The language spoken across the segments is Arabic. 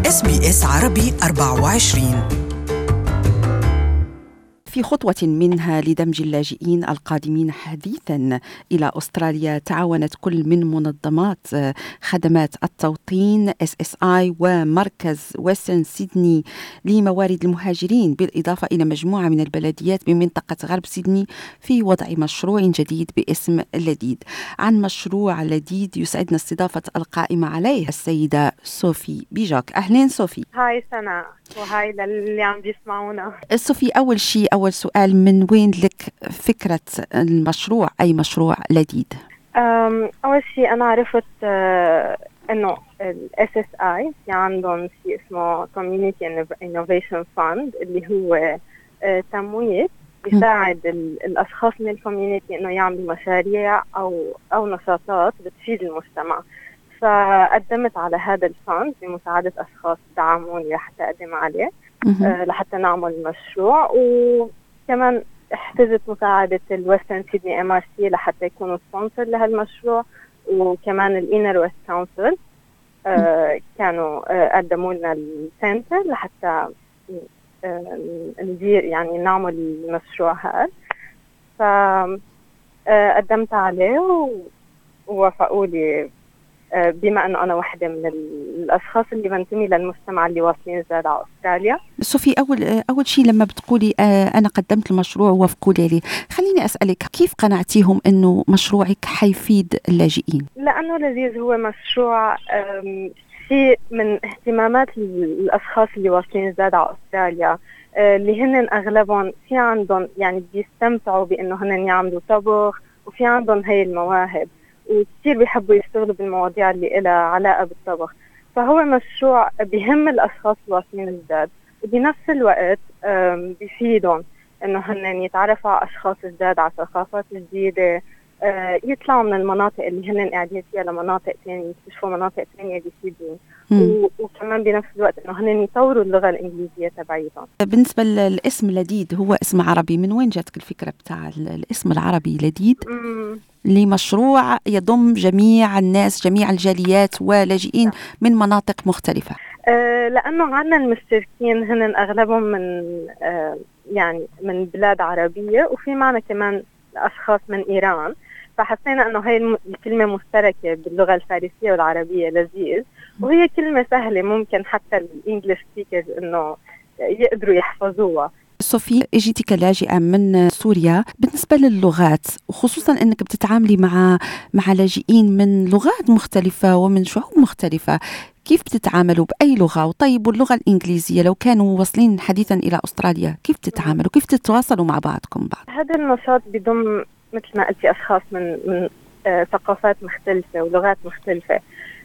SBS عربي 24. في خطوة منها لدمج اللاجئين القادمين حديثا إلى أستراليا، تعاونت كل من منظمات خدمات التوطين SSI ومركز ويسترن سيدني لموارد المهاجرين، بالإضافة إلى مجموعة من البلديات بمنطقة غرب سيدني، في وضع مشروع جديد باسم لديد. عن مشروع لديد يسعدنا استضافة القائمة عليه السيدة صوفي بيجاك. أهلين صوفي. هاي سناء وهاي للي عم بيسمعونا. صوفي، أول سؤال، من وين لك فكرة المشروع، أي مشروع لديد؟ أول شيء أنا عرفت إنه ال SSI في عندهم شيء اسمه Community Innovation Fund، اللي هو تمويل بيساعد الأشخاص من الكوميونيتي إنه يعملوا مشاريع أو نشاطات بتفيد المجتمع. فقدمت على هذا الفند بمساعدة أشخاص دعموني لحتى أقدم عليه لحتى نعمل المشروع، وكمان احتجت مساعدة الويسترن سيدني MRC لحتى يكونوا سبونسر لهالمشروع، وكمان الإنر ويست كونسل كانوا قدموا لنا السنتر لحتى ندير يعني نعمل المشروع هذا. فقدمت عليه ووافقوا لي، بما أنه أنا واحدة من الأشخاص اللي بنتمي للمجتمع اللي واصلين جديد على أستراليا. صوفي، أول شيء لما بتقولي أنا قدمت المشروع ووافقوا لي، خليني أسألك كيف قنعتيهم إنه مشروعك حيفيد اللاجئين؟ لأنه لذيذ، هو مشروع شيء من اهتمامات الأشخاص اللي واصلين جديد على أستراليا، اللي هن أغلبهم في عندهم يعني بيستمتعوا بأنه هن يعملوا طبخ، وفي عندهم هاي المواهب، وكثير بيحبوا يشتغلوا بالمواضيع اللي لها علاقة بالطبخ. فهو مشروع بيهم الأشخاص الواصلين الجداد، وبنفس الوقت بيفيدهم إنه هن يتعرفوا على أشخاص جداد، على ثقافات جديدة، يطلعوا من المناطق اللي هن قاعدين فيها لمناطق ثانية، يكتشفوا مناطق ثانية جديدة، وكمان بنفس الوقت إنه هن يطوروا اللغة الإنجليزية تبعيتهم. بالنسبة للاسم لديد، هو اسم عربي، من وين جاتك الفكرة بتاع الاسم العربي لديد لمشروع يضم جميع الناس، جميع الجاليات ولاجئين من مناطق مختلفة؟ لأنه عنا المشتركين هن أغلبهم من يعني من بلاد عربية، وفي معنا كمان أشخاص من إيران، فحسينا أنه هاي الكلمة مشتركة باللغة الفارسية والعربية لذيذ، وهي كلمة سهلة ممكن حتى الإنجليش سبيكرز إنه يقدروا يحفظوها. صوفي، اجيتي كلاجئة من سوريا، بالنسبة للغات وخصوصا انك بتتعاملي مع لاجئين من لغات مختلفة ومن شعوب مختلفة، كيف بتتعاملوا بأي لغة؟ وطيب، واللغة الإنجليزية لو كانوا واصلين حديثا إلى أستراليا، كيف تتعاملوا؟ كيف تتواصلوا مع بعضكم بعض؟ هذا النشاط بيضم مثل ما قلتي أشخاص من ثقافات مختلفة ولغات مختلفة،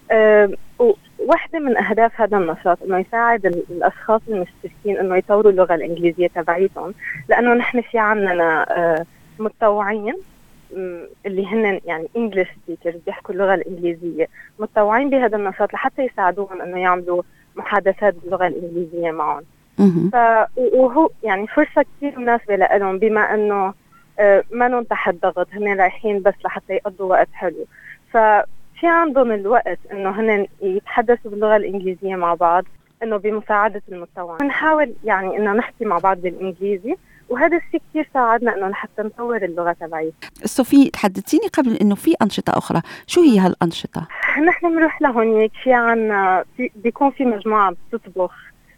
واحدة من أهداف هذا النشاط إنه يساعد الأشخاص المشتركين إنه يطوروا اللغة الإنجليزية تبعيتهم، لأنه نحن في عنا متطوعين اللي هن يعني English speakers بيحكوا اللغة الإنجليزية، متطوعين بهذا النشاط لحتى يساعدوهم إنه يعملوا محادثات باللغة الإنجليزية معهم. وهو يعني فرصة كتير مناسبة لهم، بما إنه ما نون تحت ضغط، هن رايحين بس لحتى يقضوا وقت حلو، في عندهم الوقت إنه هن يتحدثوا باللغة الإنجليزية مع بعض، إنه بمساعدة المتطوعين نحاول يعني إنه نحكي مع بعض بالإنجليزي، وهذا الشيء كتير ساعدنا إنه حتى نطور اللغة تبعيتنا. صوفي، تحدثيني قبل إنه في أنشطة أخرى، شو هي هالأنشطة؟ نحن بنروح لهونيك، في عنا بيكون في مجموعة بتطبخ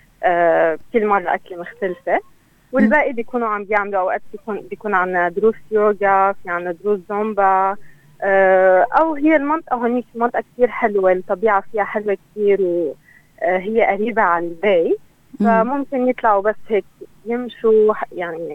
كل مرة أكلة مختلفة، والباقي بيكونوا عم بيعملوا أوقات بيكون عنا دروس يوغا، في عنا دروس زومبا، أو هي المنطقة هونيك منطقة كتير حلوة، الطبيعة فيها حلوة كتير، وهي قريبة على البي، فممكن يطلعوا بس هيك يمشوا يعني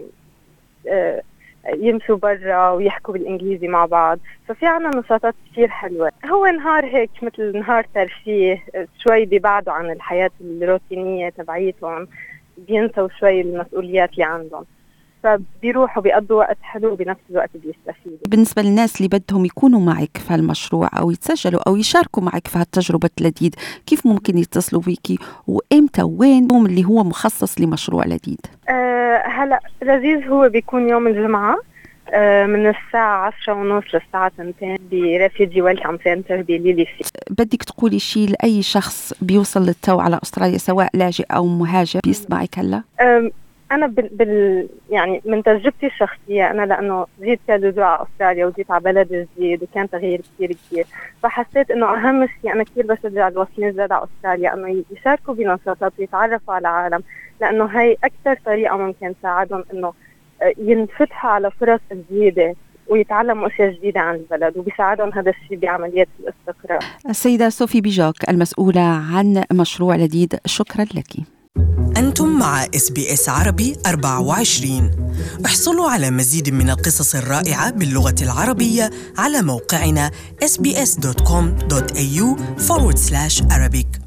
يمشوا برا ويحكوا بالإنجليزي مع بعض. ففي عنا نشاطات كتير حلوة. هو نهار هيك مثل نهار ترفيه، شوي بيبعدوا عن الحياة الروتينية تبعيتهم، بينسوا شوي المسؤوليات اللي عندهم، فبيروحوا بيقضوا وقت حلو وبنفس الوقت بيستفيدوا. بالنسبة للناس اللي بدهم يكونوا معك في هالمشروع أو يتسجلوا أو يشاركوا معك في هالتجربة لديد، كيف ممكن يتصلوا بيكي وإمتى وين يوم اللي هو مخصص لمشروع لديد؟ هلأ لذيذ، هو بيكون يوم الجمعة من الساعة 10:30 للساعة 2 بريفيجي ويلكم سنتر بليلي سي. بدك تقولي شيء لأي شخص بيوصل للتو على أستراليا سواء لاجئ أو مهاجر بيسمعك هلا؟ أنا يعني من تجربتي الشخصية، أنا لأنه جيت كالوزوع على أستراليا وجيت على بلد جديد وكان تغيير كتير كبير، فحسيت إنه أهم شيء أنا كتير بشجع الواصلين جداد على أستراليا إنه يشاركوا بنشاطات ويتعرفوا على العالم، لأنه هاي أكثر طريقة ممكن تساعدهم إنه ينفتحوا على فرص جديدة ويتعلموا أشياء جديدة عن البلد، وبيساعدهم هذا الشيء بعملية الاستقرار. السيدة صوفي بيجوك المسؤولة عن مشروع لديد، شكرا لك. أنتم مع SBS عربي 24. احصلوا على مزيد من القصص الرائعة باللغة العربية على موقعنا sbs.com.au/Arabic.